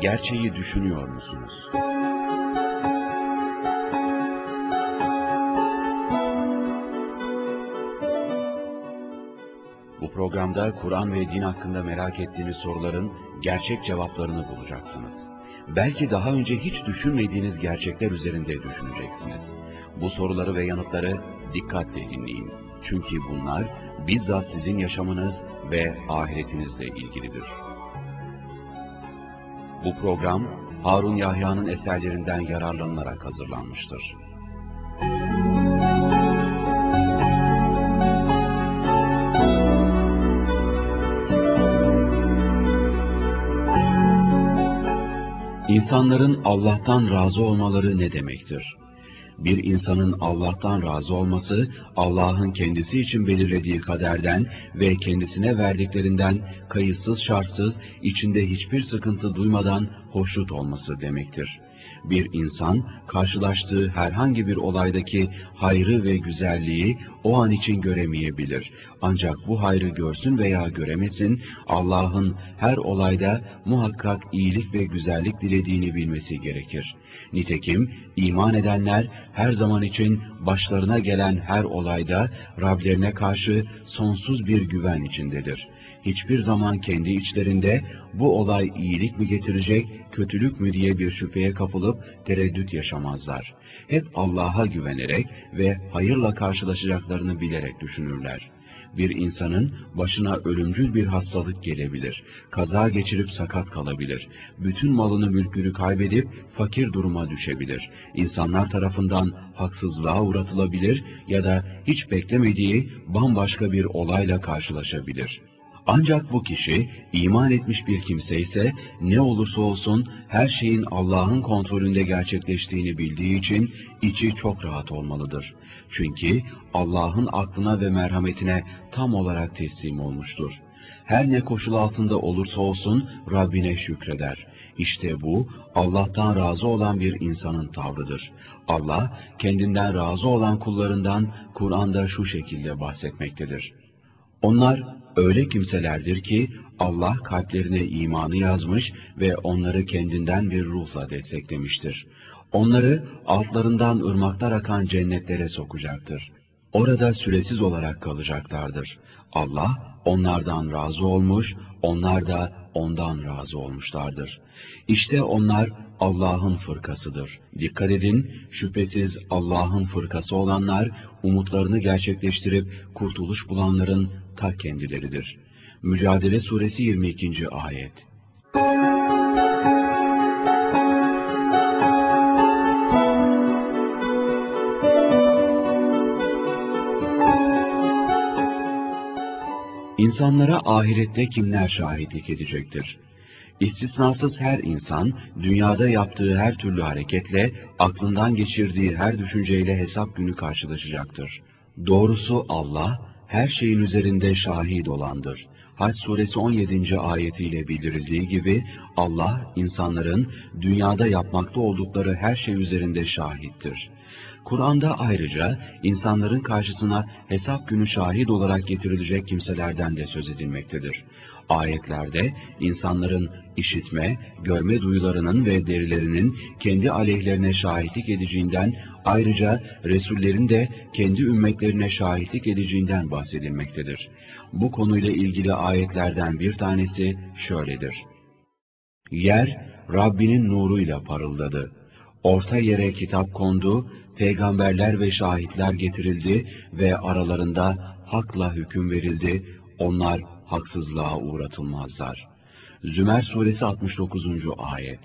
Gerçeği düşünüyor musunuz? Bu programda Kur'an ve din hakkında merak ettiğiniz soruların gerçek cevaplarını bulacaksınız. Belki daha önce hiç düşünmediğiniz gerçekler üzerinde düşüneceksiniz. Bu soruları ve yanıtları dikkatle dinleyin. Çünkü bunlar bizzat sizin yaşamınız ve ahiretinizle ilgilidir. Bu program Harun Yahya'nın eserlerinden yararlanılarak hazırlanmıştır. İnsanların Allah'tan razı olmaları ne demektir? Bir insanın Allah'tan razı olması, Allah'ın kendisi için belirlediği kaderden ve kendisine verdiklerinden kayıtsız şartsız, içinde hiçbir sıkıntı duymadan hoşnut olması demektir. Bir insan, karşılaştığı herhangi bir olaydaki hayrı ve güzelliği o an için göremeyebilir. Ancak bu hayrı görsün veya göremesin, Allah'ın her olayda muhakkak iyilik ve güzellik dilediğini bilmesi gerekir. Nitekim iman edenler her zaman için başlarına gelen her olayda Rablerine karşı sonsuz bir güven içindedir. Hiçbir zaman kendi içlerinde bu olay iyilik mi getirecek, kötülük mü diye bir şüpheye kapılıp tereddüt yaşamazlar. Hep Allah'a güvenerek ve hayırla karşılaşacaklarını bilerek düşünürler. Bir insanın başına ölümcül bir hastalık gelebilir, kaza geçirip sakat kalabilir, bütün malını mülkünü kaybedip fakir duruma düşebilir, İnsanlar tarafından haksızlığa uğratılabilir ya da hiç beklemediği bambaşka bir olayla karşılaşabilir. Ancak bu kişi iman etmiş bir kimse ise ne olursa olsun her şeyin Allah'ın kontrolünde gerçekleştiğini bildiği için içi çok rahat olmalıdır. Çünkü Allah'ın aklına ve merhametine tam olarak teslim olmuştur. Her ne koşul altında olursa olsun Rabbine şükreder. İşte bu Allah'tan razı olan bir insanın tavrıdır. Allah kendinden razı olan kullarından Kur'an'da şu şekilde bahsetmektedir. Onlar öyle kimselerdir ki Allah kalplerine imanı yazmış ve onları kendinden bir ruhla desteklemiştir. Onları altlarından ırmaklar akan cennetlere sokacaktır. Orada süresiz olarak kalacaklardır. Allah onlardan razı olmuş, onlar da ondan razı olmuşlardır. İşte onlar Allah'ın fırkasıdır. Dikkat edin, şüphesiz Allah'ın fırkası olanlar, umutlarını gerçekleştirip kurtuluş bulanların ta kendileridir. Mücadele Suresi 22. Ayet. İnsanlara ahirette kimler şahitlik edecektir? İstisnasız her insan, dünyada yaptığı her türlü hareketle, aklından geçirdiği her düşünceyle hesap günü karşılaşacaktır. Doğrusu Allah, her şeyin üzerinde şahit olandır. Hac suresi 17. ayetiyle bildirildiği gibi, Allah, insanların dünyada yapmakta oldukları her şey üzerinde şahittir. Kur'an'da ayrıca insanların karşısına hesap günü şahit olarak getirilecek kimselerden de söz edilmektedir. Ayetlerde insanların işitme, görme duyularının ve derilerinin kendi aleyhlerine şahitlik edeceğinden, ayrıca Resullerin de kendi ümmetlerine şahitlik edeceğinden bahsedilmektedir. Bu konuyla ilgili ayetlerden bir tanesi şöyledir. Yer, Rabbinin nuruyla parıldadı. Orta yere kitap kondu, peygamberler ve şahitler getirildi ve aralarında hakla hüküm verildi, onlar haksızlığa uğratılmazlar. Zümer suresi 69. ayet.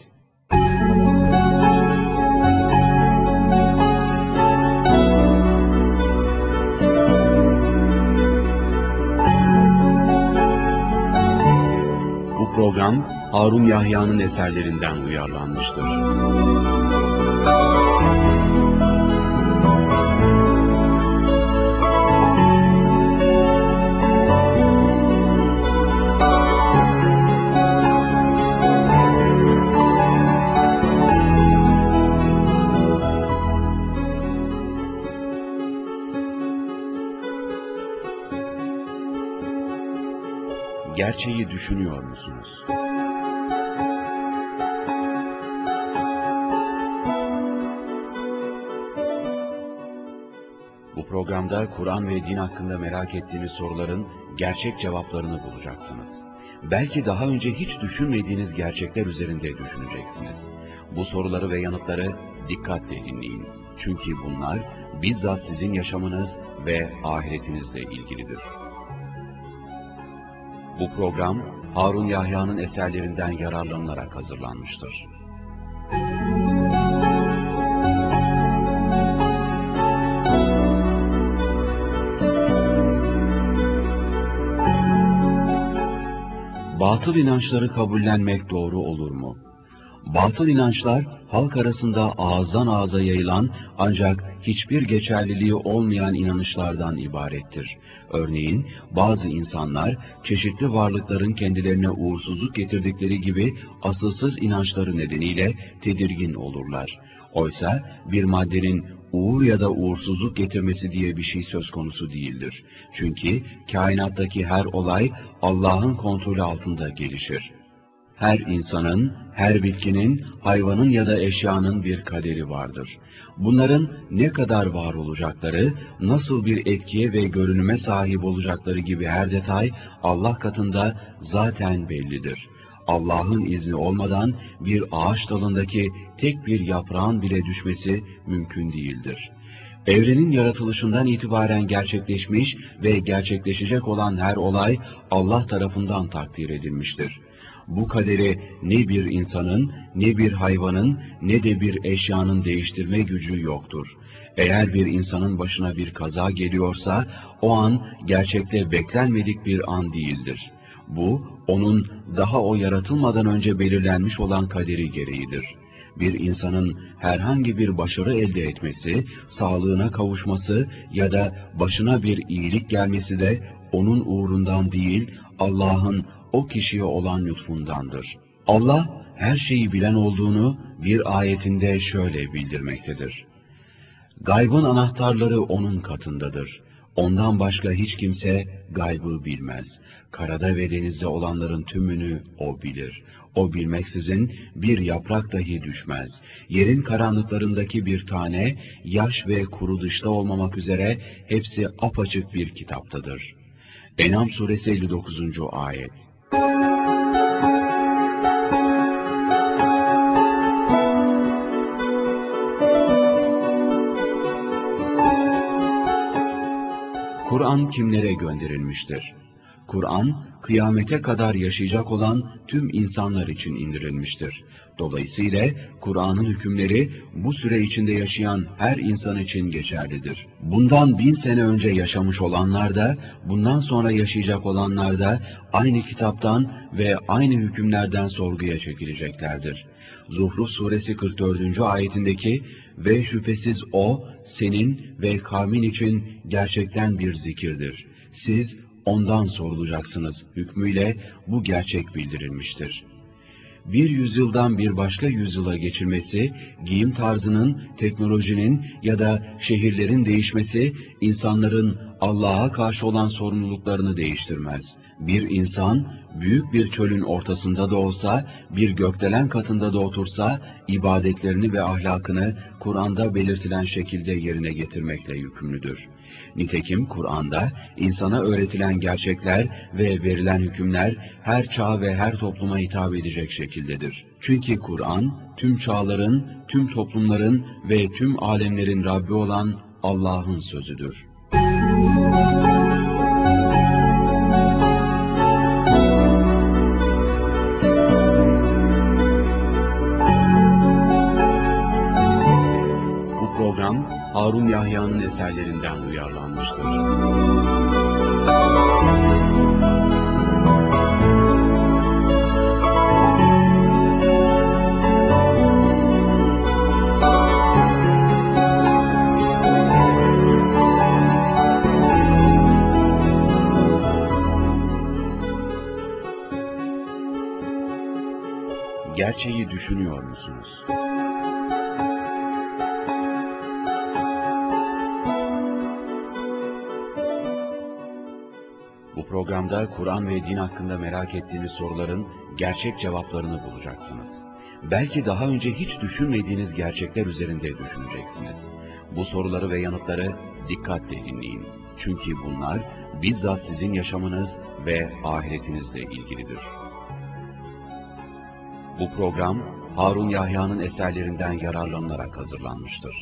Bu program Harun Yahya'nın eserlerinden uyarlanmıştır. Gerçeği düşünüyor musunuz? programda Kur'an ve din hakkında merak ettiğiniz soruların gerçek cevaplarını bulacaksınız. Belki daha önce hiç düşünmediğiniz gerçekler üzerinde düşüneceksiniz. Bu soruları ve yanıtları dikkatle dinleyin. Çünkü bunlar bizzat sizin yaşamınız ve ahiretinizle ilgilidir. Bu program Harun Yahya'nın eserlerinden yararlanılarak hazırlanmıştır. Batıl inançları kabullenmek doğru olur mu? Batıl inançlar, halk arasında ağızdan ağza yayılan ancak hiçbir geçerliliği olmayan inanışlardan ibarettir. Örneğin, bazı insanlar, çeşitli varlıkların kendilerine uğursuzluk getirdikleri gibi asılsız inançları nedeniyle tedirgin olurlar. Oysa bir maddenin uğur ya da uğursuzluk getirmesi diye bir şey söz konusu değildir. Çünkü kainattaki her olay Allah'ın kontrolü altında gelişir. Her insanın, her bitkinin, hayvanın ya da eşyanın bir kaderi vardır. Bunların ne kadar var olacakları, nasıl bir etkiye ve görünüme sahip olacakları gibi her detay Allah katında zaten bellidir. Allah'ın izni olmadan bir ağaç dalındaki tek bir yaprağın bile düşmesi mümkün değildir. Evrenin yaratılışından itibaren gerçekleşmiş ve gerçekleşecek olan her olay Allah tarafından takdir edilmiştir. Bu kaderi ne bir insanın, ne bir hayvanın, ne de bir eşyanın değiştirme gücü yoktur. Eğer bir insanın başına bir kaza geliyorsa, o an gerçekte beklenmedik bir an değildir. Bu, onun daha o yaratılmadan önce belirlenmiş olan kaderi gereğidir. Bir insanın herhangi bir başarı elde etmesi, sağlığına kavuşması ya da başına bir iyilik gelmesi de onun uğrundan değil, Allah'ın o kişiye olan lütfundandır. Allah her şeyi bilen olduğunu bir ayetinde şöyle bildirmektedir. Gaybın anahtarları onun katındadır. Ondan başka hiç kimse gaybı bilmez. Karada ve denizde olanların tümünü o bilir. O bilmeksizin bir yaprak dahi düşmez. Yerin karanlıklarındaki bir tane, yaş ve kuru dışta olmamak üzere hepsi apaçık bir kitaptadır. En'am suresi 59. ayet. Kur'an kimlere gönderilmiştir? Kur'an, kıyamete kadar yaşayacak olan tüm insanlar için indirilmiştir. Dolayısıyla Kur'an'ın hükümleri bu süre içinde yaşayan her insan için geçerlidir. Bundan 1000 sene önce yaşamış olanlar da, bundan sonra yaşayacak olanlar da aynı kitaptan ve aynı hükümlerden sorguya çekileceklerdir. Zuhruf suresi 44. ayetindeki ve şüphesiz o senin ve kavmin için gerçekten bir zikirdir. Siz ondan sorulacaksınız hükmüyle bu gerçek bildirilmiştir. Bir yüzyıldan bir başka yüzyıla geçirmesi, giyim tarzının, teknolojinin ya da şehirlerin değişmesi, insanların Allah'a karşı olan sorumluluklarını değiştirmez. Bir insan, büyük bir çölün ortasında da olsa, bir gökdelen katında da otursa, ibadetlerini ve ahlakını Kur'an'da belirtilen şekilde yerine getirmekle yükümlüdür. Nitekim Kur'an'da insana öğretilen gerçekler ve verilen hükümler her çağ ve her topluma hitap edecek şekildedir. Çünkü Kur'an tüm çağların, tüm toplumların ve tüm alemlerin Rabbi olan Allah'ın sözüdür. Bu program Harun Yahya'nın eserlerinden uyarlanmıştır. Gerçeği düşünüyor musunuz? Bu programda Kur'an ve din hakkında merak ettiğiniz soruların gerçek cevaplarını bulacaksınız. Belki daha önce hiç düşünmediğiniz gerçekler üzerinde düşüneceksiniz. Bu soruları ve yanıtları Dikkatle dinleyin. Çünkü bunlar bizzat sizin yaşamınız ve ahiretinizle ilgilidir. Bu program Harun Yahya'nın eserlerinden yararlanılarak hazırlanmıştır.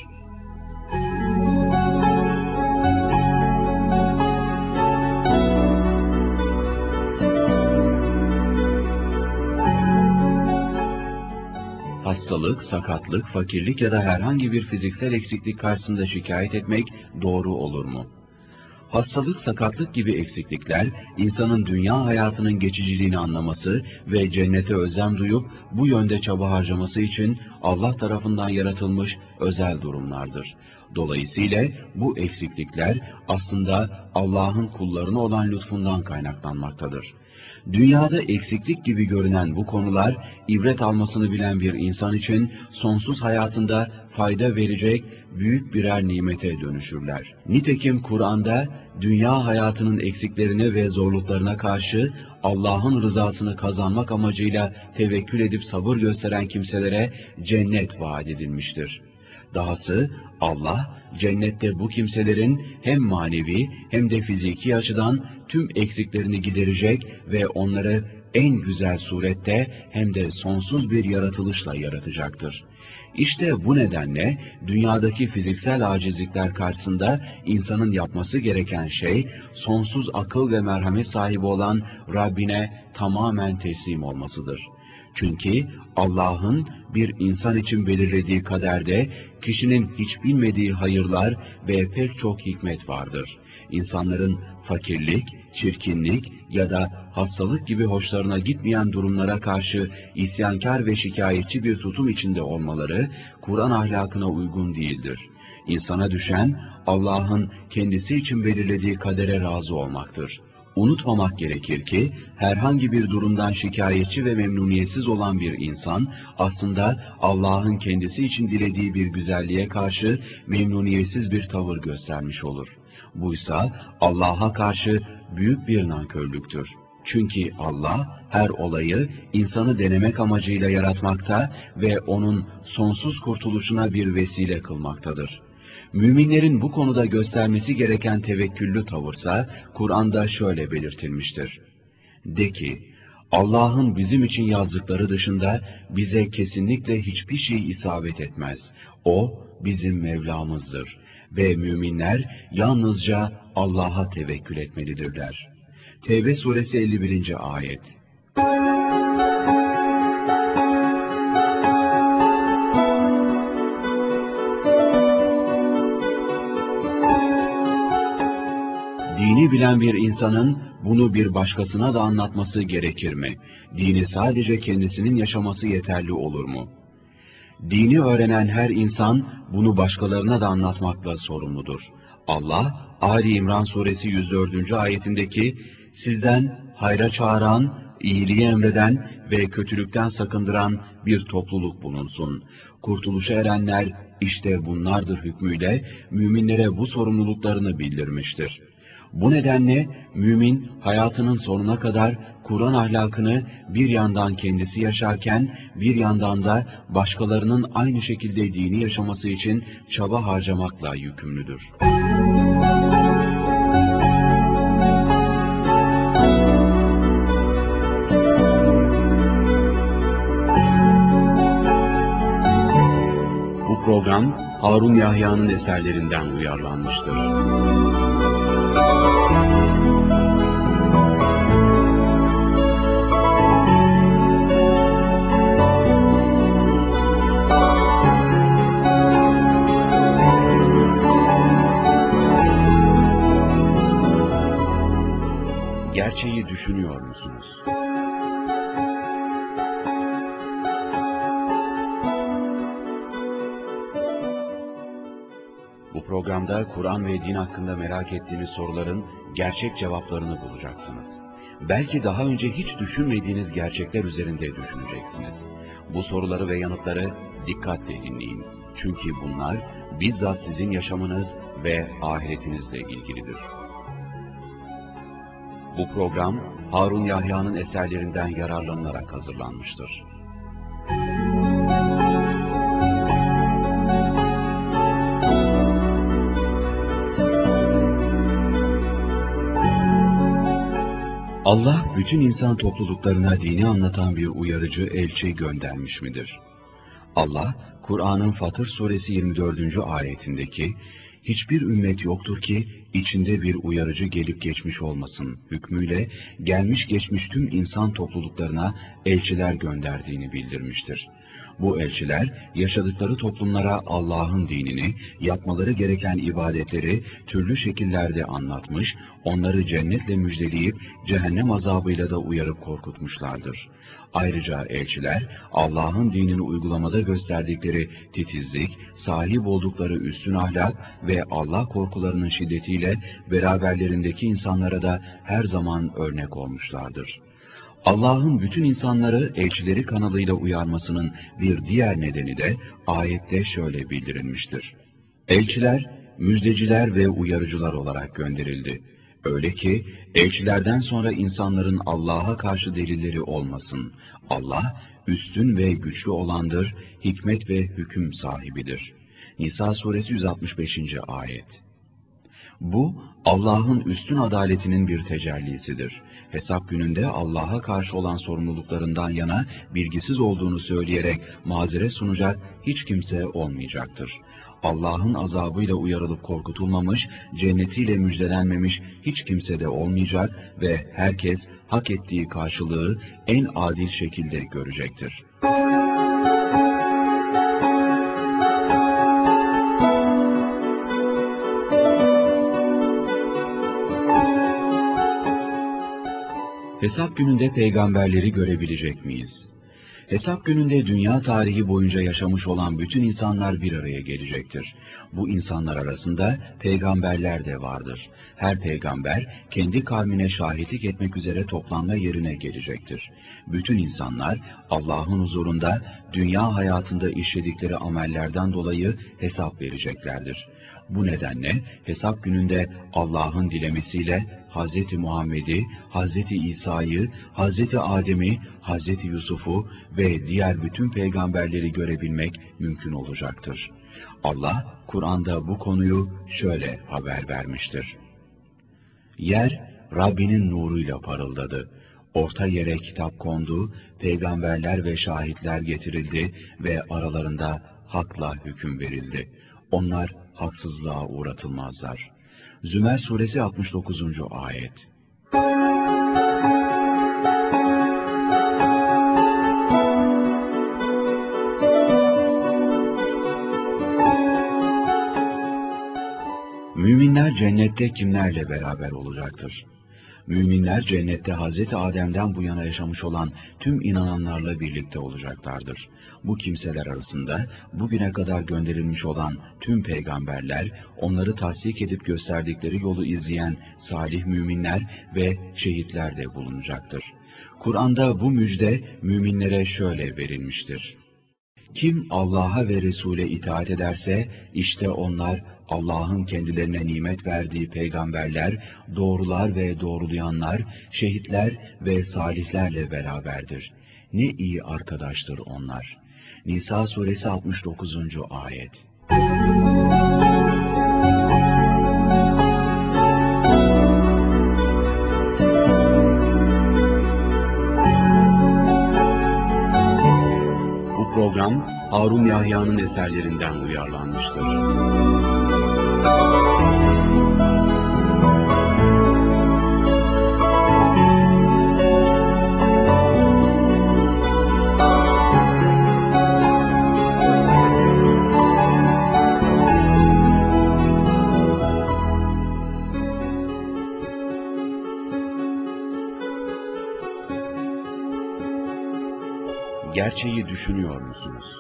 Hastalık, sakatlık, fakirlik ya da herhangi bir fiziksel eksiklik karşısında şikayet etmek doğru olur mu? Hastalık, sakatlık gibi eksiklikler, insanın dünya hayatının geçiciliğini anlaması ve cennete özlem duyup bu yönde çaba harcaması için Allah tarafından yaratılmış özel durumlardır. Dolayısıyla bu eksiklikler aslında Allah'ın kullarına olan lütfundan kaynaklanmaktadır. Dünyada eksiklik gibi görünen bu konular, ibret almasını bilen bir insan için sonsuz hayatında fayda verecek büyük birer nimete dönüşürler. Nitekim Kur'an'da dünya hayatının eksiklerine ve zorluklarına karşı Allah'ın rızasını kazanmak amacıyla tevekkül edip sabır gösteren kimselere cennet vaat edilmiştir. Dahası Allah, cennette bu kimselerin hem manevi hem de fiziki açıdan tüm eksiklerini giderecek ve onları en güzel surette hem de sonsuz bir yaratılışla yaratacaktır. İşte bu nedenle dünyadaki fiziksel acizlikler karşısında insanın yapması gereken şey, sonsuz akıl ve merhamet sahibi olan Rabbine tamamen teslim olmasıdır. Çünkü Allah'ın bir insan için belirlediği kaderde kişinin hiç bilmediği hayırlar ve pek çok hikmet vardır. İnsanların fakirlik, çirkinlik ya da hastalık gibi hoşlarına gitmeyen durumlara karşı isyankar ve şikayetçi bir tutum içinde olmaları Kur'an ahlakına uygun değildir. İnsana düşen Allah'ın kendisi için belirlediği kadere razı olmaktır. Unutmamak gerekir ki herhangi bir durumdan şikayetçi ve memnuniyetsiz olan bir insan aslında Allah'ın kendisi için dilediği bir güzelliğe karşı memnuniyetsiz bir tavır göstermiş olur. Buysa Allah'a karşı büyük bir nankörlüktür. Çünkü Allah her olayı insanı denemek amacıyla yaratmakta ve onun sonsuz kurtuluşuna bir vesile kılmaktadır. Müminlerin bu konuda göstermesi gereken tevekküllü tavırsa Kur'an'da şöyle belirtilmiştir. De ki, Allah'ın bizim için yazdıkları dışında bize kesinlikle hiçbir şey isabet etmez. O bizim Mevlamızdır ve müminler yalnızca Allah'a tevekkül etmelidirler. Tevbe suresi 51. ayet. Dini bilen bir insanın bunu bir başkasına da anlatması gerekir mi? Dini sadece kendisinin yaşaması yeterli olur mu? Dini öğrenen her insan bunu başkalarına da anlatmakla sorumludur. Allah, Ali İmran suresi 104. ayetindeki sizden hayra çağıran, iyiliği emreden ve kötülükten sakındıran bir topluluk bulunsun. Kurtuluşa erenler işte bunlardır hükmüyle müminlere bu sorumluluklarını bildirmiştir. Bu nedenle mümin hayatının sonuna kadar Kur'an ahlakını bir yandan kendisi yaşarken bir yandan da başkalarının aynı şekilde dini yaşaması için çaba harcamakla yükümlüdür. Bu program Harun Yahya'nın eserlerinden uyarlanmıştır. Gerçeği düşünüyor musunuz? Bu programda Kur'an ve din hakkında merak ettiğiniz soruların gerçek cevaplarını bulacaksınız. Belki daha önce hiç düşünmediğiniz gerçekler üzerinde düşüneceksiniz. Bu soruları ve yanıtları dikkatle dinleyin. Çünkü bunlar bizzat sizin yaşamınız ve ahiretinizle ilgilidir. Bu program Harun Yahya'nın eserlerinden yararlanılarak hazırlanmıştır. Allah bütün insan topluluklarına dini anlatan bir uyarıcı elçi göndermiş midir? Allah, Kur'an'ın Fatır suresi 24. ayetindeki "Hiçbir ümmet yoktur ki içinde bir uyarıcı gelip geçmiş olmasın" hükmüyle gelmiş geçmiş tüm insan topluluklarına elçiler gönderdiğini bildirmiştir. Bu elçiler yaşadıkları toplumlara Allah'ın dinini, yapmaları gereken ibadetleri türlü şekillerde anlatmış, onları cennetle müjdeleyip cehennem azabıyla da uyarıp korkutmuşlardır. Ayrıca elçiler Allah'ın dinini uygulamada gösterdikleri titizlik, sahip oldukları üstün ahlak ve Allah korkularının şiddetiyle beraberlerindeki insanlara da her zaman örnek olmuşlardır. Allah'ın bütün insanları elçileri kanalıyla uyarmasının bir diğer nedeni de ayette şöyle bildirilmiştir. Elçiler, müjdeciler ve uyarıcılar olarak gönderildi. Öyle ki elçilerden sonra insanların Allah'a karşı delilleri olmasın. Allah üstün ve güçlü olandır, hikmet ve hüküm sahibidir. Nisa suresi 165. ayet. Bu, Allah'ın üstün adaletinin bir tecellisidir. Hesap gününde Allah'a karşı olan sorumluluklarından yana bilgisiz olduğunu söyleyerek mazeret sunacak hiç kimse olmayacaktır. Allah'ın azabıyla uyarılıp korkutulmamış, cennetiyle müjdelenmemiş hiç kimse de olmayacak ve herkes hak ettiği karşılığı en adil şekilde görecektir. Hesap gününde peygamberleri görebilecek miyiz? Hesap gününde dünya tarihi boyunca yaşamış olan bütün insanlar bir araya gelecektir. Bu insanlar arasında peygamberler de vardır. Her peygamber kendi kavmine şahitlik etmek üzere toplanma yerine gelecektir. Bütün insanlar Allah'ın huzurunda dünya hayatında işledikleri amellerden dolayı hesap vereceklerdir. Bu nedenle hesap gününde Allah'ın dilemesiyle Hz. Muhammed'i, Hz. İsa'yı, Hz. Adem'i, Hz. Yusuf'u ve diğer bütün peygamberleri görebilmek mümkün olacaktır. Allah, Kur'an'da bu konuyu şöyle haber vermiştir. Yer, Rabbinin nuruyla parıldadı. Orta yere kitap kondu, peygamberler ve şahitler getirildi ve aralarında hakla hüküm verildi. Onlar haksızlığa uğratılmazlar. Zümer suresi 69. ayet. Müminler cennette kimlerle beraber olacaktır? Müminler cennette Hz. Adem'den bu yana yaşamış olan tüm inananlarla birlikte olacaklardır. Bu kimseler arasında bugüne kadar gönderilmiş olan tüm peygamberler, onları tasdik edip gösterdikleri yolu izleyen salih müminler ve şehitler de bulunacaktır. Kur'an'da bu müjde müminlere şöyle verilmiştir. Kim Allah'a ve Resul'e itaat ederse, işte onlar Allah'ın kendilerine nimet verdiği peygamberler, doğrular ve doğrulayanlar, şehitler ve salihlerle beraberdir. Ne iyi arkadaştır onlar. Nisa suresi 69. ayet. Bu program Harun Yahya'nın eserlerinden uyarlanmıştır. Gerçeği düşünüyor musunuz?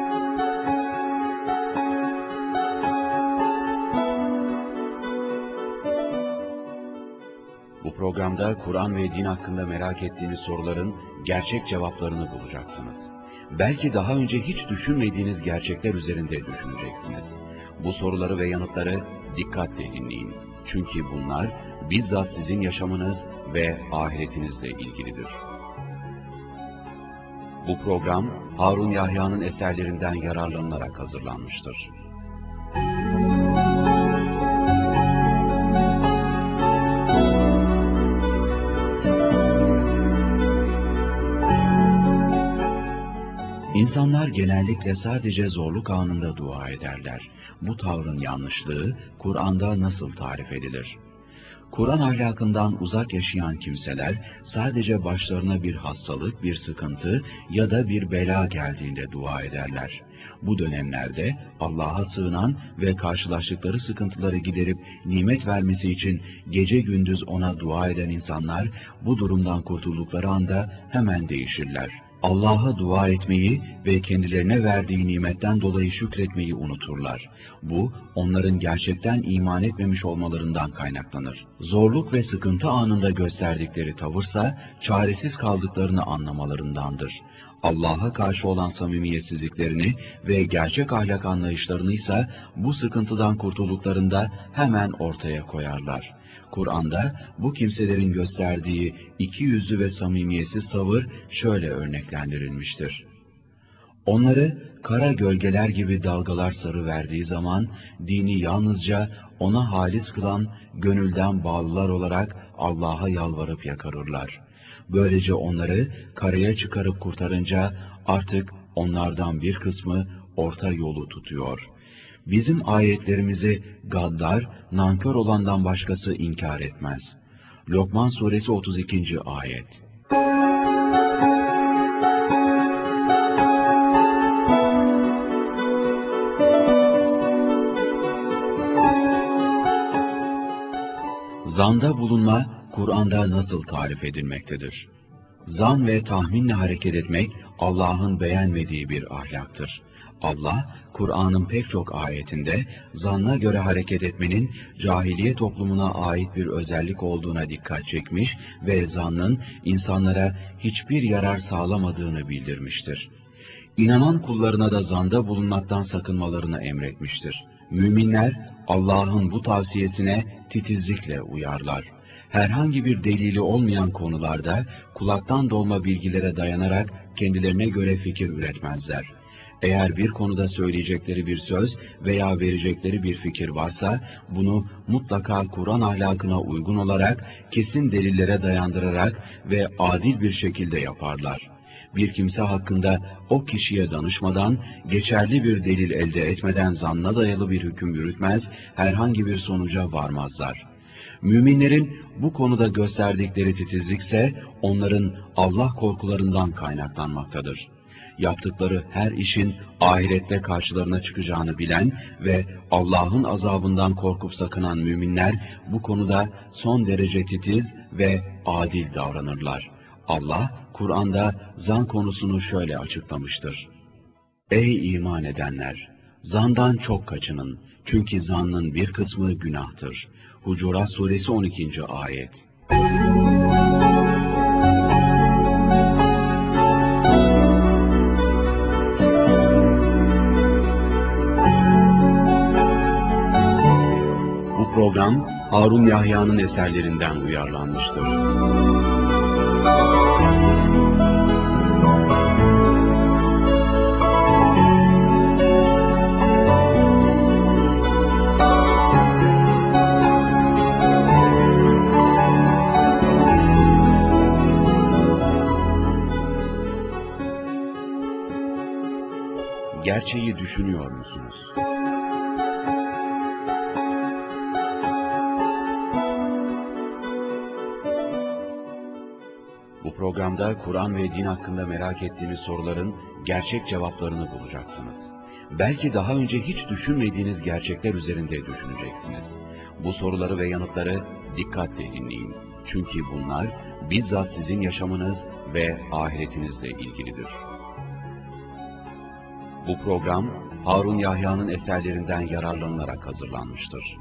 Bu programda Kur'an ve din hakkında merak ettiğiniz soruların gerçek cevaplarını bulacaksınız. Belki daha önce hiç düşünmediğiniz gerçekler üzerinde düşüneceksiniz. Bu soruları ve yanıtları dikkatle dinleyin. Çünkü bunlar bizzat sizin yaşamınız ve ahiretinizle ilgilidir. Bu program Harun Yahya'nın eserlerinden yararlanılarak hazırlanmıştır. İnsanlar genellikle sadece zorluk anında dua ederler. Bu tavrın yanlışlığı Kur'an'da nasıl tarif edilir? Kur'an ahlakından uzak yaşayan kimseler sadece başlarına bir hastalık, bir sıkıntı ya da bir bela geldiğinde dua ederler. Bu dönemlerde Allah'a sığınan ve karşılaştıkları sıkıntıları giderip nimet vermesi için gece gündüz ona dua eden insanlar bu durumdan kurtuldukları anda hemen değişirler. Allah'a dua etmeyi ve kendilerine verdiği nimetten dolayı şükretmeyi unuturlar. Bu, onların gerçekten iman etmemiş olmalarından kaynaklanır. Zorluk ve sıkıntı anında gösterdikleri tavırsa, çaresiz kaldıklarını anlamalarındandır. Allah'a karşı olan samimiyetsizliklerini ve gerçek ahlak anlayışlarını ise bu sıkıntıdan kurtulduklarında hemen ortaya koyarlar. Kur'an'da bu kimselerin gösterdiği ikiyüzlü ve samimiyetsiz tavır şöyle örneklendirilmiştir. Onları kara gölgeler gibi dalgalar sarıverdiği zaman dini yalnızca ona halis kılan gönülden bağlılar olarak Allah'a yalvarıp yakarırlar. Böylece onları karaya çıkarıp kurtarınca artık onlardan bir kısmı orta yolu tutuyor. Bizim ayetlerimizi gaddar, nankör olandan başkası inkar etmez. Lokman Suresi 32. Ayet. Zanda bulunma, Kur'an'da nasıl tarif edilmektedir? Zan ve tahminle hareket etmek, Allah'ın beğenmediği bir ahlaktır. Allah, Kur'an'ın pek çok ayetinde, zanna göre hareket etmenin, cahiliye toplumuna ait bir özellik olduğuna dikkat çekmiş ve zannın, insanlara hiçbir yarar sağlamadığını bildirmiştir. İnanan kullarına da zanda bulunmaktan sakınmalarını emretmiştir. Müminler, Allah'ın bu tavsiyesine titizlikle uyarlar. Herhangi bir delili olmayan konularda kulaktan dolma bilgilere dayanarak kendilerine göre fikir üretmezler. Eğer bir konuda söyleyecekleri bir söz veya verecekleri bir fikir varsa, bunu mutlaka Kur'an ahlakına uygun olarak, kesin delillere dayandırarak ve adil bir şekilde yaparlar. Bir kimse hakkında o kişiye danışmadan, geçerli bir delil elde etmeden zanna dayalı bir hüküm yürütmez, herhangi bir sonuca varmazlar. Müminlerin bu konuda gösterdikleri titizlikse, onların Allah korkularından kaynaklanmaktadır. Yaptıkları her işin ahirette karşılarına çıkacağını bilen ve Allah'ın azabından korkup sakınan müminler, bu konuda son derece titiz ve adil davranırlar. Allah, Kur'an'da zan konusunu şöyle açıklamıştır. Ey iman edenler! Zandan çok kaçının. Çünkü zannın bir kısmı günahtır. Hucurat Suresi 12. Ayet. Bu program Harun Yahya'nın eserlerinden uyarlanmıştır. Gerçeği düşünüyor musunuz? Bu programda Kur'an ve din hakkında merak ettiğiniz soruların gerçek cevaplarını bulacaksınız. Belki daha önce hiç düşünmediğiniz gerçekler üzerinde düşüneceksiniz. Bu soruları ve yanıtları dikkatle dinleyin. Çünkü bunlar bizzat sizin yaşamınız ve ahiretinizle ilgilidir. Bu program Harun Yahya'nın eserlerinden yararlanılarak hazırlanmıştır.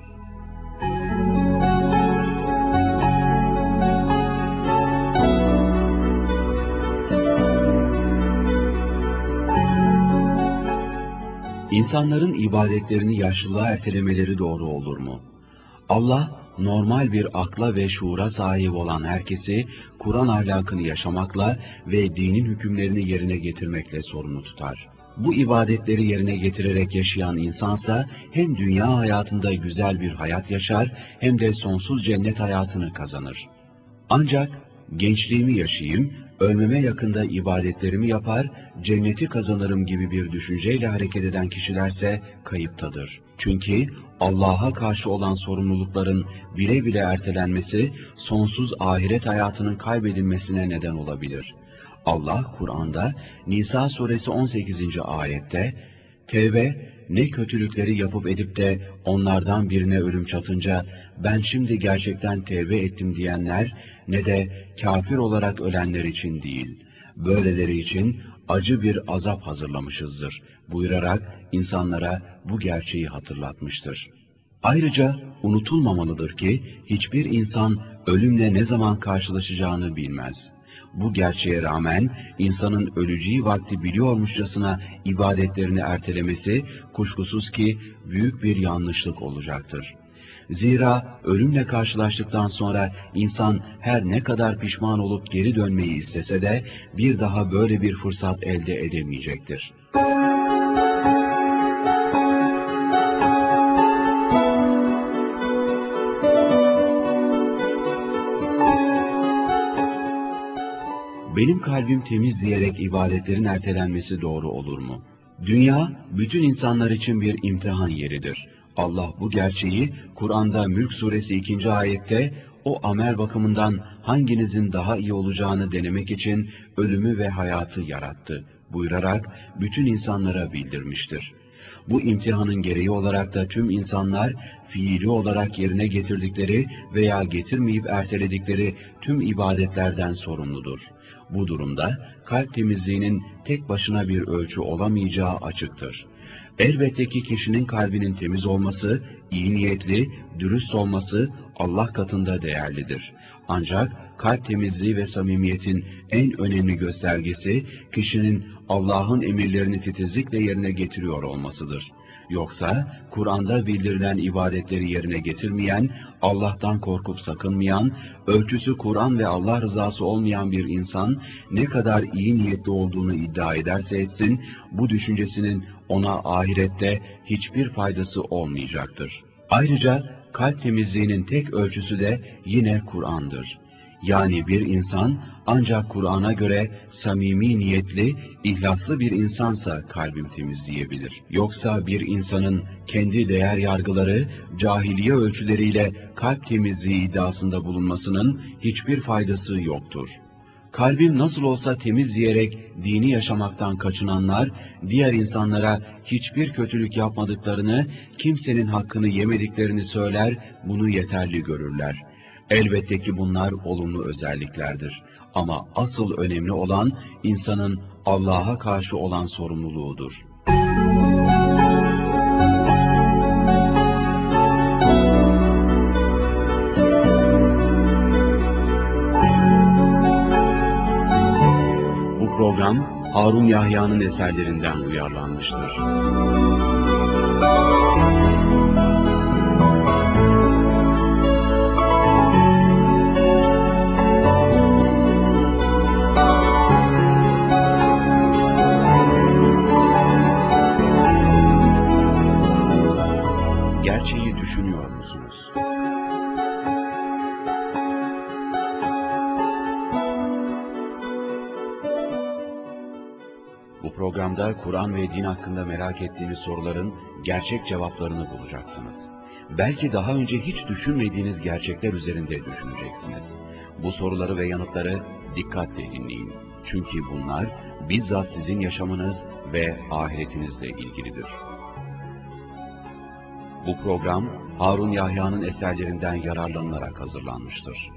İnsanların ibadetlerini yaşlılığa ertelemeleri doğru olur mu? Allah, normal bir akla ve şuura sahip olan herkesi, Kur'an ahlakını yaşamakla ve dinin hükümlerini yerine getirmekle sorumlu tutar. Bu ibadetleri yerine getirerek yaşayan insansa, hem dünya hayatında güzel bir hayat yaşar, hem de sonsuz cennet hayatını kazanır. Ancak gençliğimi yaşayayım, ölmeme yakında ibadetlerimi yapar, cenneti kazanırım gibi bir düşünceyle hareket eden kişilerse kayıptadır. Çünkü Allah'a karşı olan sorumlulukların bile bile ertelenmesi, sonsuz ahiret hayatının kaybedilmesine neden olabilir. Allah Kur'an'da Nisa suresi 18. ayette, "Tevbe, ne kötülükleri yapıp edip de onlardan birine ölüm çatınca ben şimdi gerçekten tevbe ettim diyenler ne de kafir olarak ölenler için değil. Böyleleri için acı bir azap hazırlamışızdır" buyurarak insanlara bu gerçeği hatırlatmıştır. Ayrıca unutulmamalıdır ki hiçbir insan ölümle ne zaman karşılaşacağını bilmez. Bu gerçeğe rağmen insanın öleceği vakti biliyormuşçasına ibadetlerini ertelemesi kuşkusuz ki büyük bir yanlışlık olacaktır. Zira ölümle karşılaştıktan sonra insan her ne kadar pişman olup geri dönmeyi istese de bir daha böyle bir fırsat elde edemeyecektir. Benim kalbim temiz diyerek ibadetlerin ertelenmesi doğru olur mu? Dünya, bütün insanlar için bir imtihan yeridir. Allah bu gerçeği Kur'an'da Mülk suresi 2. ayette, o amel bakımından hanginizin daha iyi olacağını denemek için ölümü ve hayatı yarattı buyurarak bütün insanlara bildirmiştir. Bu imtihanın gereği olarak da tüm insanlar fiili olarak yerine getirdikleri veya getirmeyip erteledikleri tüm ibadetlerden sorumludur. Bu durumda kalp temizliğinin tek başına bir ölçü olamayacağı açıktır. Elbette ki kişinin kalbinin temiz olması, iyi niyetli, dürüst olması Allah katında değerlidir. Ancak kalp temizliği ve samimiyetin en önemli göstergesi kişinin Allah'ın emirlerini titizlikle yerine getiriyor olmasıdır. Yoksa Kur'an'da bildirilen ibadetleri yerine getirmeyen, Allah'tan korkup sakınmayan, ölçüsü Kur'an ve Allah rızası olmayan bir insan ne kadar iyi niyetli olduğunu iddia ederse etsin, bu düşüncesinin ona ahirette hiçbir faydası olmayacaktır. Ayrıca kalp temizliğinin tek ölçüsü de yine Kur'an'dır. Yani bir insan ancak Kur'an'a göre samimi niyetli, ihlaslı bir insansa kalbim temizleyebilir. Yoksa bir insanın kendi değer yargıları, cahiliye ölçüleriyle kalp temizliği iddiasında bulunmasının hiçbir faydası yoktur. Kalbim nasıl olsa temiz diyerek dini yaşamaktan kaçınanlar, diğer insanlara hiçbir kötülük yapmadıklarını, kimsenin hakkını yemediklerini söyler, bunu yeterli görürler. Elbette ki bunlar olumlu özelliklerdir. Ama asıl önemli olan insanın Allah'a karşı olan sorumluluğudur. Bu program Harun Yahya'nın eserlerinden uyarlanmıştır. Gerçeği düşünüyor musunuz? Bu programda Kur'an ve din hakkında merak ettiğiniz soruların gerçek cevaplarını bulacaksınız. Belki daha önce hiç düşünmediğiniz gerçekler üzerinde düşüneceksiniz. Bu soruları ve yanıtları dikkatle dinleyin. Çünkü bunlar bizzat sizin yaşamınız ve ahiretinizle ilgilidir. Bu program Harun Yahya'nın eserlerinden yararlanılarak hazırlanmıştır.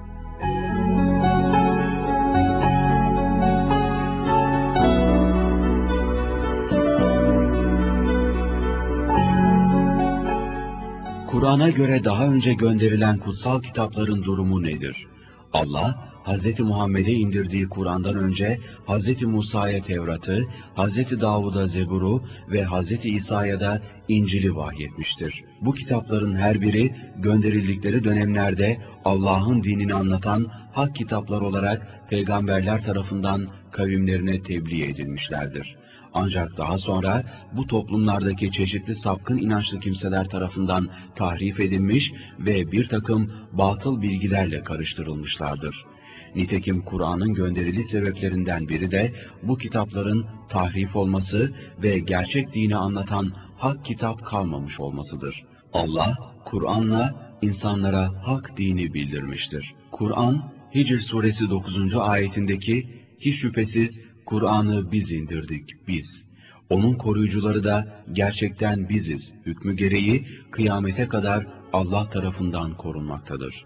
Kur'an'a göre daha önce gönderilen kutsal kitapların durumu nedir? Allah, Hz. Muhammed'e indirdiği Kur'an'dan önce Hz. Musa'ya Tevrat'ı, Hz. Davud'a Zebur'u ve Hz. İsa'ya da İncil'i vahyetmiştir. Bu kitapların her biri gönderildikleri dönemlerde Allah'ın dinini anlatan hak kitaplar olarak peygamberler tarafından kavimlerine tebliğ edilmişlerdir. Ancak daha sonra bu toplumlardaki çeşitli sapkın inançlı kimseler tarafından tahrif edilmiş ve bir takım batıl bilgilerle karıştırılmışlardır. Nitekim Kur'an'ın gönderiliş sebeplerinden biri de bu kitapların tahrif olması ve gerçek dini anlatan hak kitap kalmamış olmasıdır. Allah, Kur'an'la insanlara hak dini bildirmiştir. Kur'an, Hicr suresi 9. ayetindeki hiç şüphesiz Kur'an'ı biz indirdik, biz. Onun koruyucuları da gerçekten biziz hükmü gereği kıyamete kadar Allah tarafından korunmaktadır.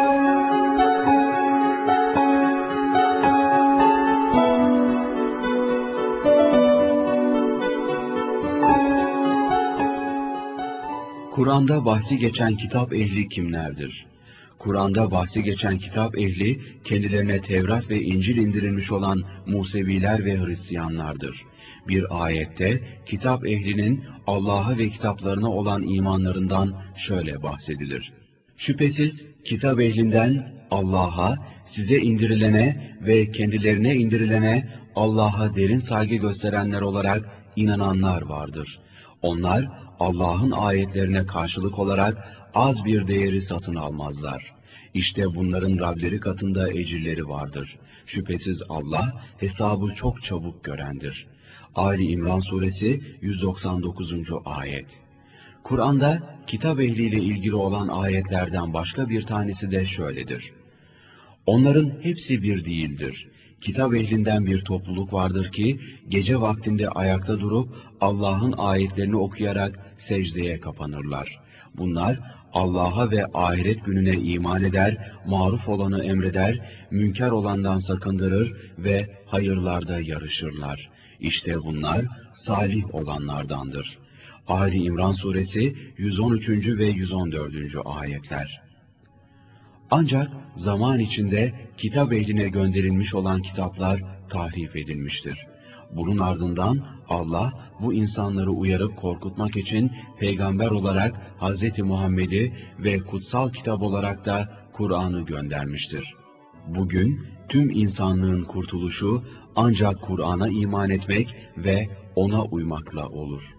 Kur'an'da bahsi geçen kitap ehli kimlerdir? Kur'an'da bahsi geçen kitap ehli, kendilerine Tevrat ve İncil indirilmiş olan Museviler ve Hristiyanlardır. Bir ayette, kitap ehlinin Allah'a ve kitaplarına olan imanlarından şöyle bahsedilir. Şüphesiz kitap ehlinden Allah'a, size indirilene ve kendilerine indirilene Allah'a derin saygı gösterenler olarak inananlar vardır. Onlar Allah'ın ayetlerine karşılık olarak az bir değeri satın almazlar. İşte bunların Rableri katında ecirleri vardır. Şüphesiz Allah hesabı çok çabuk görendir. Ali İmran suresi 199. ayet. Kur'an'da kitap ehliyle ilgili olan ayetlerden başka bir tanesi de şöyledir. Onların hepsi bir değildir. Kitap ehlinden bir topluluk vardır ki, gece vaktinde ayakta durup Allah'ın ayetlerini okuyarak secdeye kapanırlar. Bunlar, Allah'a ve ahiret gününe iman eder, maruf olanı emreder, münker olandan sakındırır ve hayırlarda yarışırlar. İşte bunlar, salih olanlardandır. Ali İmran suresi 113. ve 114. ayetler. Ancak zaman içinde kitap ehline gönderilmiş olan kitaplar tahrif edilmiştir. Bunun ardından Allah bu insanları uyarıp korkutmak için peygamber olarak Hz. Muhammed'i ve kutsal kitap olarak da Kur'an'ı göndermiştir. Bugün tüm insanlığın kurtuluşu ancak Kur'an'a iman etmek ve ona uymakla olur.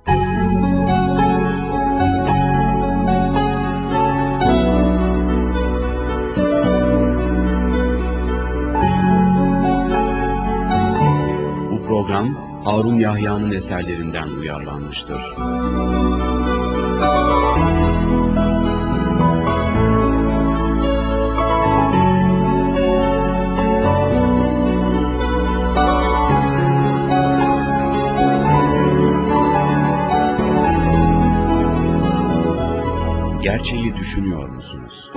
Bu program Harun Yahya'nın eserlerinden uyarlanmıştır. Gerçeği düşünüyor musunuz?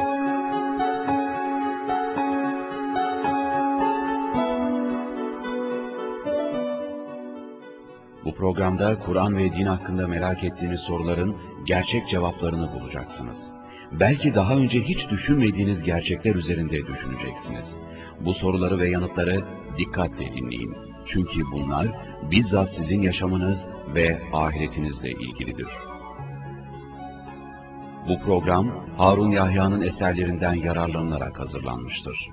Bu programda Kur'an ve din hakkında merak ettiğiniz soruların gerçek cevaplarını bulacaksınız. Belki daha önce hiç düşünmediğiniz gerçekler üzerinde düşüneceksiniz. Bu soruları ve yanıtları dikkatle dinleyin. Çünkü bunlar bizzat sizin yaşamınız ve ahiretinizle ilgilidir. Bu program Harun Yahya'nın eserlerinden yararlanılarak hazırlanmıştır.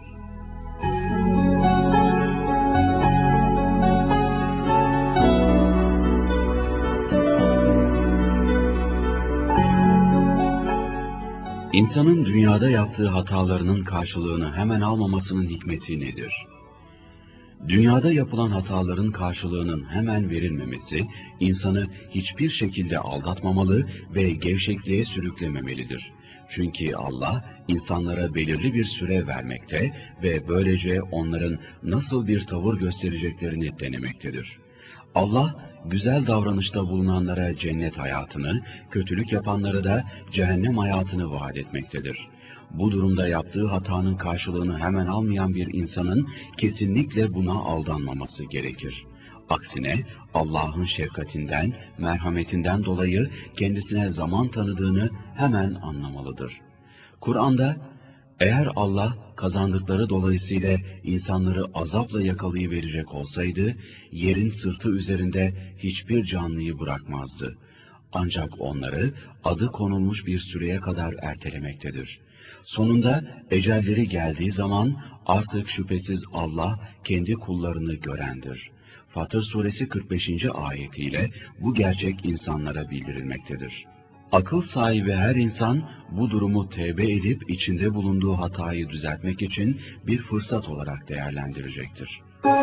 İnsanın dünyada yaptığı hatalarının karşılığını hemen almamasının hikmeti nedir? Dünyada yapılan hataların karşılığının hemen verilmemesi, insanı hiçbir şekilde aldatmamalı ve gevşekliğe sürüklememelidir. Çünkü Allah, insanlara belirli bir süre vermekte ve böylece onların nasıl bir tavır göstereceklerini denemektedir. Allah, güzel davranışta bulunanlara cennet hayatını, kötülük yapanlara da cehennem hayatını vaat etmektedir. Bu durumda yaptığı hatanın karşılığını hemen almayan bir insanın kesinlikle buna aldanmaması gerekir. Aksine Allah'ın şefkatinden, merhametinden dolayı kendisine zaman tanıdığını hemen anlamalıdır. Kur'an'da, eğer Allah kazandıkları dolayısıyla insanları azapla yakalayıverecek olsaydı, yerin sırtı üzerinde hiçbir canlıyı bırakmazdı. Ancak onları adı konulmuş bir süreye kadar ertelemektedir. Sonunda ecelleri geldiği zaman artık şüphesiz Allah kendi kullarını görendir. Fatır suresi 45. ayetiyle bu gerçek insanlara bildirilmektedir. Akıl sahibi her insan bu durumu tevbe edip içinde bulunduğu hatayı düzeltmek için bir fırsat olarak değerlendirecektir.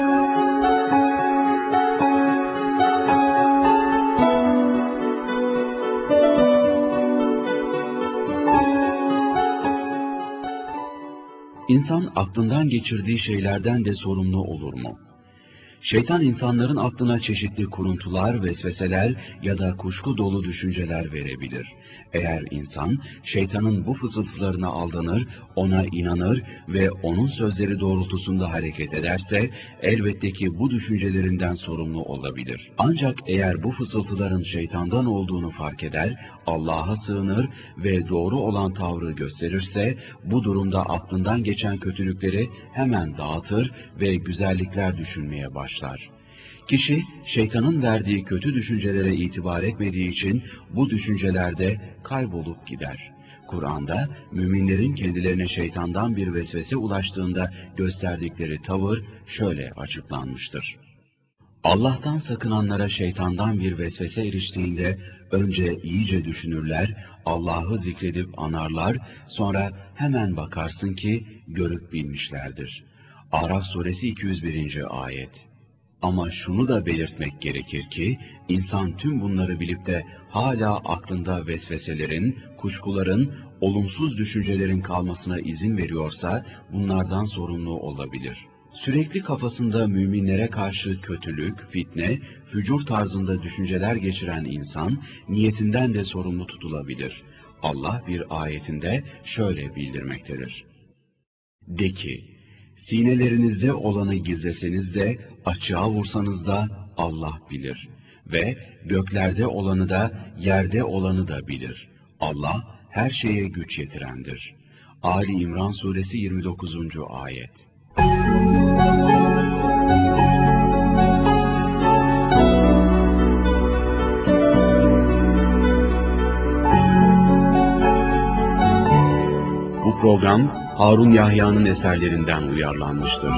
İnsan aklından geçirdiği şeylerden de sorumlu olur mu? Şeytan insanların aklına çeşitli kuruntular, vesveseler ya da kuşku dolu düşünceler verebilir. Eğer insan şeytanın bu fısıltılarına aldanır, ona inanır ve onun sözleri doğrultusunda hareket ederse elbette ki bu düşüncelerinden sorumlu olabilir. Ancak eğer bu fısıltıların şeytandan olduğunu fark eder, Allah'a sığınır ve doğru olan tavrı gösterirse bu durumda aklından geçen kötülükleri hemen dağıtır ve güzellikler düşünmeye başlar. Kişi şeytanın verdiği kötü düşüncelere itibar etmediği için bu düşüncelerde kaybolup gider. Kur'an'da müminlerin kendilerine şeytandan bir vesvese ulaştığında gösterdikleri tavır şöyle açıklanmıştır. Allah'tan sakınanlara şeytandan bir vesvese eriştiğinde önce iyice düşünürler, Allah'ı zikredip anarlar, sonra hemen bakarsın ki görüp bilmişlerdir. Araf suresi 201. ayet. Ama şunu da belirtmek gerekir ki, insan tüm bunları bilip de hala aklında vesveselerin, kuşkuların, olumsuz düşüncelerin kalmasına izin veriyorsa, bunlardan sorumlu olabilir. Sürekli kafasında müminlere karşı kötülük, fitne, fücur tarzında düşünceler geçiren insan, niyetinden de sorumlu tutulabilir. Allah bir ayetinde şöyle bildirmektedir. De ki, sinelerinizde olanı gizleseniz de, açığa vursanız da Allah bilir. Ve göklerde olanı da, yerde olanı da bilir. Allah her şeye güç yetirendir. Ali İmran suresi 29. ayet. Bu program Harun Yahya'nın eserlerinden uyarlanmıştır.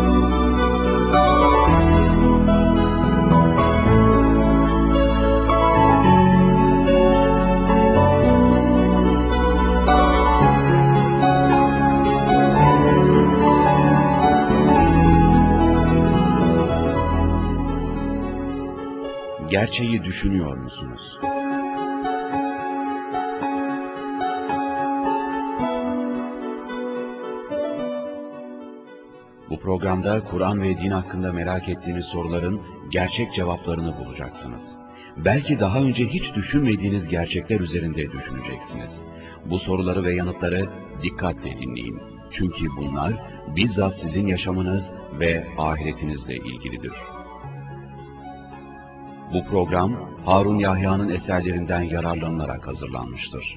Gerçeği düşünüyor musunuz? Bu programda Kur'an ve din hakkında merak ettiğiniz soruların gerçek cevaplarını bulacaksınız. Belki daha önce hiç düşünmediğiniz gerçekler üzerinde düşüneceksiniz. Bu soruları ve yanıtları dikkatle dinleyin. Çünkü bunlar bizzat sizin yaşamınız ve ahiretinizle ilgilidir. Bu program Harun Yahya'nın eserlerinden yararlanılarak hazırlanmıştır.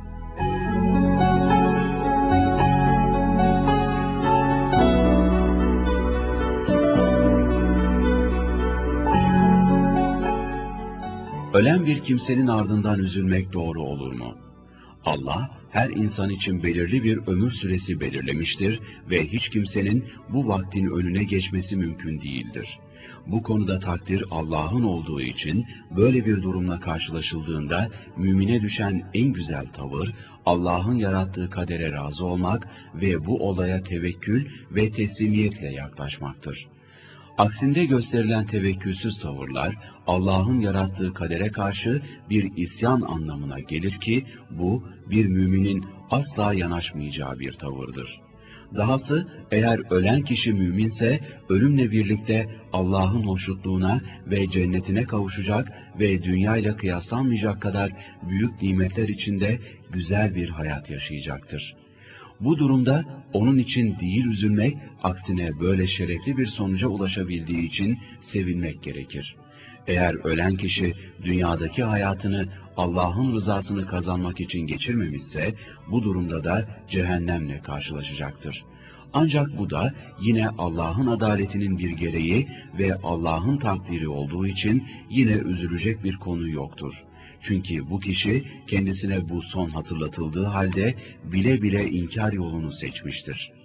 Ölen bir kimsenin ardından üzülmek doğru olur mu? Allah her insan için belirli bir ömür süresi belirlemiştir ve hiç kimsenin bu vaktin önüne geçmesi mümkün değildir. Bu konuda takdir Allah'ın olduğu için böyle bir durumla karşılaşıldığında mümine düşen en güzel tavır Allah'ın yarattığı kadere razı olmak ve bu olaya tevekkül ve teslimiyetle yaklaşmaktır. Aksinde gösterilen tevekkülsüz tavırlar, Allah'ın yarattığı kadere karşı bir isyan anlamına gelir ki, bu bir müminin asla yanaşmayacağı bir tavırdır. Dahası eğer ölen kişi müminse, ölümle birlikte Allah'ın hoşnutluğuna ve cennetine kavuşacak ve dünyayla kıyaslanmayacak kadar büyük nimetler içinde güzel bir hayat yaşayacaktır. Bu durumda onun için değil üzülmek, aksine böyle şerefli bir sonuca ulaşabildiği için sevinmek gerekir. Eğer ölen kişi dünyadaki hayatını Allah'ın rızasını kazanmak için geçirmemişse, bu durumda da cehennemle karşılaşacaktır. Ancak bu da yine Allah'ın adaletinin bir gereği ve Allah'ın takdiri olduğu için yine üzülecek bir konu yoktur. Çünkü bu kişi kendisine bu son hatırlatıldığı halde bile bile inkar yolunu seçmiştir.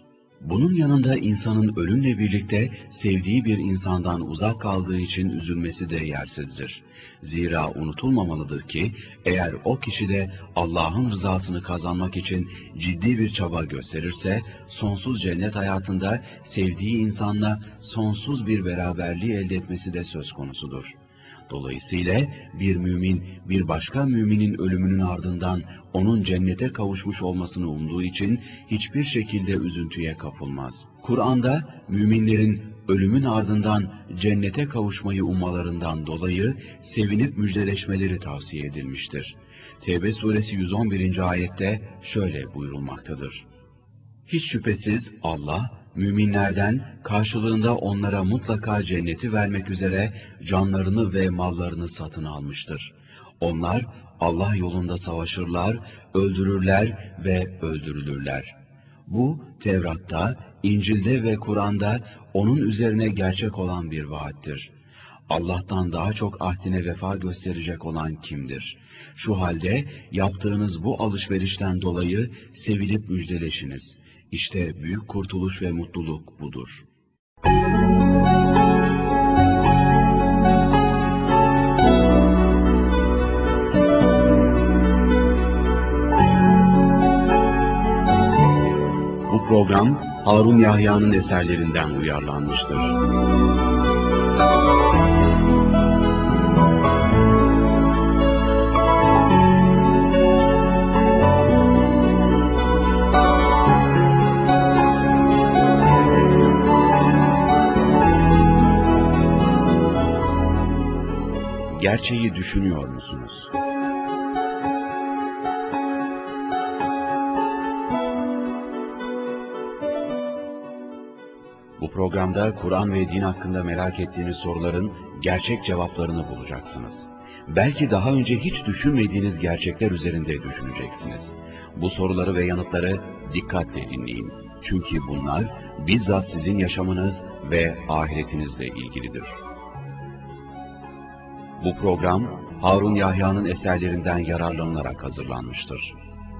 Bunun yanında insanın ölümle birlikte sevdiği bir insandan uzak kaldığı için üzülmesi de yersizdir. Zira unutulmamalıdır ki eğer o kişi de Allah'ın rızasını kazanmak için ciddi bir çaba gösterirse sonsuz cennet hayatında sevdiği insanla sonsuz bir beraberliği elde etmesi de söz konusudur. Dolayısıyla bir mümin bir başka müminin ölümünün ardından onun cennete kavuşmuş olmasını umduğu için hiçbir şekilde üzüntüye kapılmaz. Kur'an'da müminlerin ölümün ardından cennete kavuşmayı ummalarından dolayı sevinip müjdeleşmeleri tavsiye edilmiştir. Tevbe suresi 111. ayette şöyle buyurulmaktadır. Hiç şüphesiz Allah, müminlerden karşılığında onlara mutlaka cenneti vermek üzere canlarını ve mallarını satın almıştır. Onlar Allah yolunda savaşırlar, öldürürler ve öldürülürler. Bu Tevrat'ta, İncil'de ve Kur'an'da onun üzerine gerçek olan bir vaattir. Allah'tan daha çok ahdine vefa gösterecek olan kimdir? Şu halde yaptığınız bu alışverişten dolayı sevilip müjdeleşiniz. İşte büyük kurtuluş ve mutluluk budur. Bu program Harun Yahya'nın eserlerinden uyarlanmıştır. Gerçeği düşünüyor musunuz? Bu programda Kur'an ve din hakkında merak ettiğiniz soruların gerçek cevaplarını bulacaksınız. Belki daha önce hiç düşünmediğiniz gerçekler üzerinde düşüneceksiniz. Bu soruları ve yanıtları dikkatle dinleyin. Çünkü bunlar bizzat sizin yaşamınız ve ahiretinizle ilgilidir. Bu program Harun Yahya'nın eserlerinden yararlanılarak hazırlanmıştır.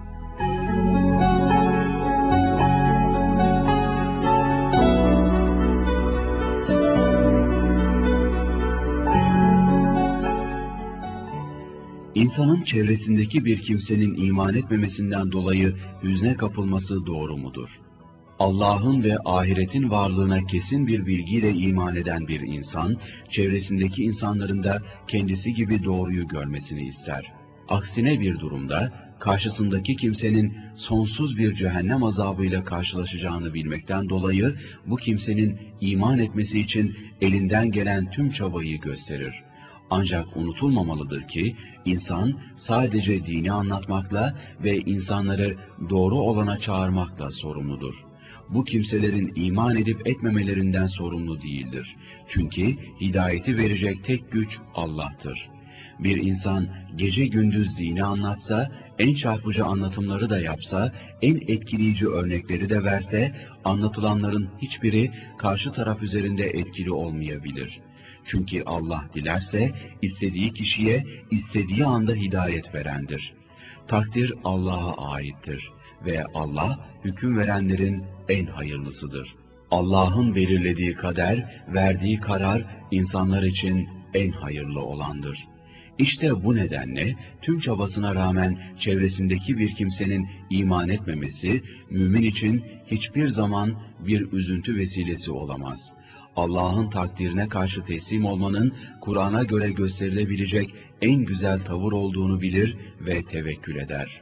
İnsanın çevresindeki bir kimsenin iman etmemesinden dolayı hüzne kapılması doğru mudur? Allah'ın ve ahiretin varlığına kesin bir bilgiyle iman eden bir insan, çevresindeki insanların da kendisi gibi doğruyu görmesini ister. Aksine bir durumda, karşısındaki kimsenin sonsuz bir cehennem azabıyla karşılaşacağını bilmekten dolayı, bu kimsenin iman etmesi için elinden gelen tüm çabayı gösterir. Ancak unutulmamalıdır ki, insan sadece dini anlatmakla ve insanları doğru olana çağırmakla sorumludur. Bu kimselerin iman edip etmemelerinden sorumlu değildir. Çünkü hidayeti verecek tek güç Allah'tır. Bir insan gece gündüz dini anlatsa, en çarpıcı anlatımları da yapsa, en etkileyici örnekleri de verse, anlatılanların hiçbiri karşı taraf üzerinde etkili olmayabilir. Çünkü Allah dilerse, istediği kişiye, istediği anda hidayet verendir. Takdir Allah'a aittir ve Allah, hüküm verenlerin en hayırlısıdır. Allah'ın belirlediği kader, verdiği karar, insanlar için en hayırlı olandır. İşte bu nedenle tüm çabasına rağmen çevresindeki bir kimsenin iman etmemesi, mümin için hiçbir zaman bir üzüntü vesilesi olamaz. Allah'ın takdirine karşı teslim olmanın Kur'an'a göre gösterilebilecek en güzel tavır olduğunu bilir ve tevekkül eder.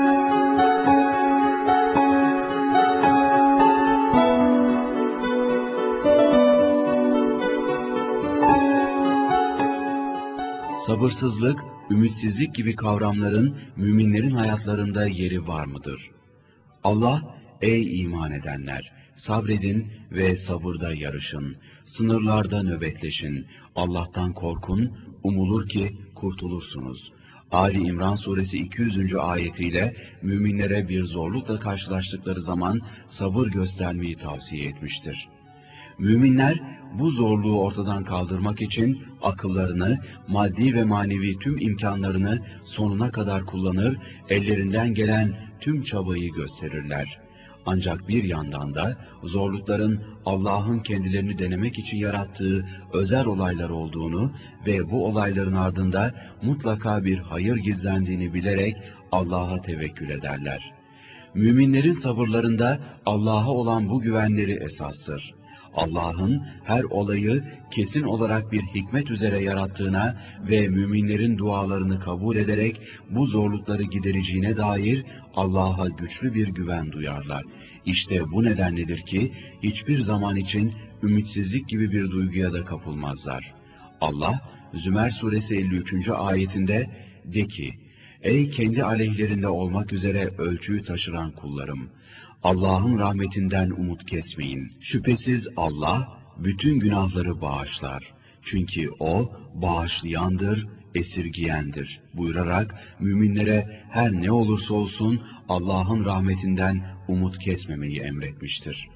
Sabırsızlık, ümitsizlik gibi kavramların müminlerin hayatlarında yeri var mıdır? Allah, ey iman edenler, sabredin ve sabırda yarışın, sınırlarda nöbetleşin, Allah'tan korkun, umulur ki kurtulursunuz. Ali İmran suresi 200. ayetiyle müminlere bir zorlukla karşılaştıkları zaman sabır göstermeyi tavsiye etmiştir. Müminler bu zorluğu ortadan kaldırmak için akıllarını, maddi ve manevi tüm imkanlarını sonuna kadar kullanır, ellerinden gelen tüm çabayı gösterirler. Ancak bir yandan da zorlukların Allah'ın kendilerini denemek için yarattığı özel olaylar olduğunu ve bu olayların ardında mutlaka bir hayır gizlendiğini bilerek Allah'a tevekkül ederler. Müminlerin sabırlarında Allah'a olan bu güvenleri esastır. Allah'ın her olayı kesin olarak bir hikmet üzere yarattığına ve müminlerin dualarını kabul ederek bu zorlukları gidereceğine dair Allah'a güçlü bir güven duyarlar. İşte bu nedenledir ki hiçbir zaman için ümitsizlik gibi bir duyguya da kapılmazlar. Allah Zümer suresi 53. ayetinde de ki, ey kendi aleyhlerinde olmak üzere ölçüyü taşıran kullarım! Allah'ın rahmetinden umut kesmeyin. Şüphesiz Allah bütün günahları bağışlar. Çünkü O bağışlayandır, esirgiyendir buyurarak müminlere her ne olursa olsun Allah'ın rahmetinden umut kesmemeyi emretmiştir.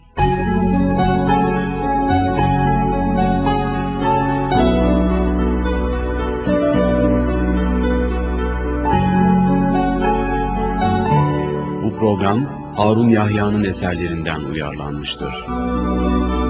Bu program Harun Yahya'nın eserlerinden uyarlanmıştır.